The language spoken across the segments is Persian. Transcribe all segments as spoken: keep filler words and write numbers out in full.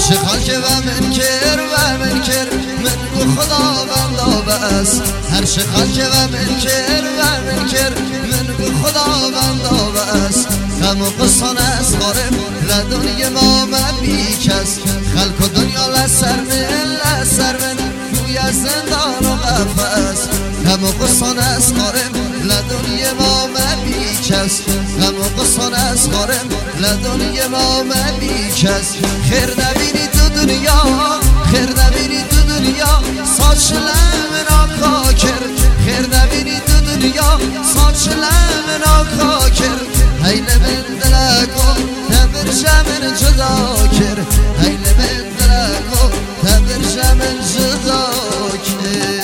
هرچه خلق و منکر و منکر من گو خداوندا بس هرچه خلق و منکر و منکر من گو خداوندا بس غم و قصان از خارم لدنی ما مبی کس خلق و دنیا لسر من لسر من گوی از زندان و قفص غم و قصان از خارم لدنی ما مبی کس غم و قصان از خارم لدنی ما مبی کس خیر نبینی تو دنیا خیر نبینی تو دنیا ساچ لمن آکاکر خیر نبینی تو دنیا ساچ لمن آکاکر هیل من دلکو تبر جمن جدا کر هیل من دلکو تبر جمن جدا کر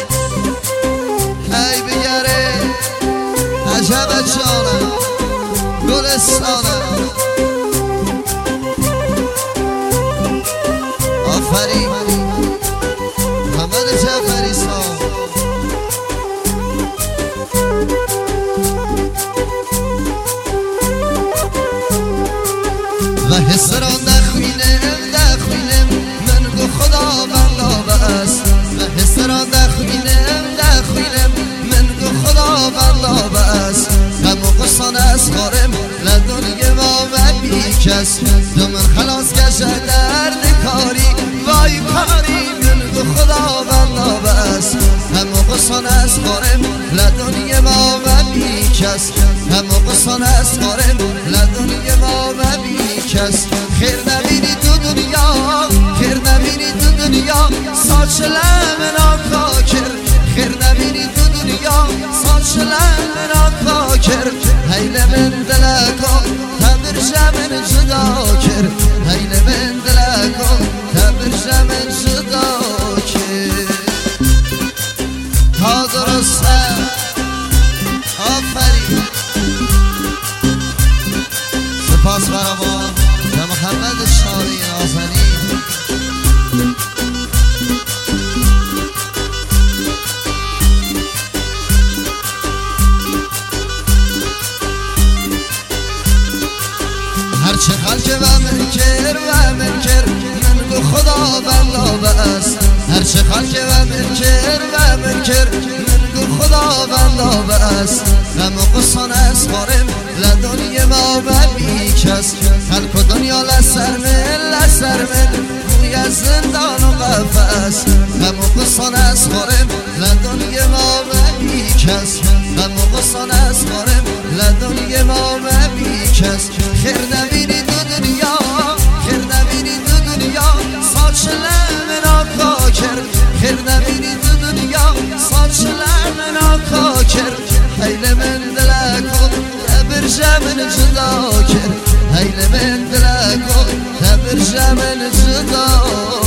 هی بگره عجب جانم گلستانم آفرین محمد جعفری صاحب و حسران دخوینم دخوینم من گو خداوندا بس و حسران دخوینم دخوینم من گو خداوندا بس غم و قصان از خارم لدنی ما مبی کس دو من خلاص کشه درد کاری وای کاری من گو خداوندا بس غم و قصان از خارم لدنی ما مبی کس غم و قصان از خارم لدنی ما مبی کس خیر نبینی تو دنیا خیر نبینی تو دنیا ساچ لمن آکاکر خیر نبینی تو دنیا ساچ لمن آکاکر هیل من دلکو تبر جمن جدا کر هیل من دلکو تبر جمن جدا کر تا درسته آفرین سپاس برما و محمد شاری نازنین هرچه خلق و منکر و منکر من گو خداوندا بس هرچه خلق و منکر و منکر من گو خداوندا بس غم و قصان از خارم لدنی ما مبی کس خلق و دنیا لسر من لسر من گوی از زندان و قفص غم و قصان از خارم لدنی ما مبی کس غم و قصان از خارم لدنی ما مبی کس خیر نبینی تو دنیا خیر نبینی تو دنیا ساچ لمن آکاکر خیر نبینی تو دنیا ساچ لمن آکاکر هیل من دلکو تبر جمن جدا کر هیل من دلکو تبر جمن جدا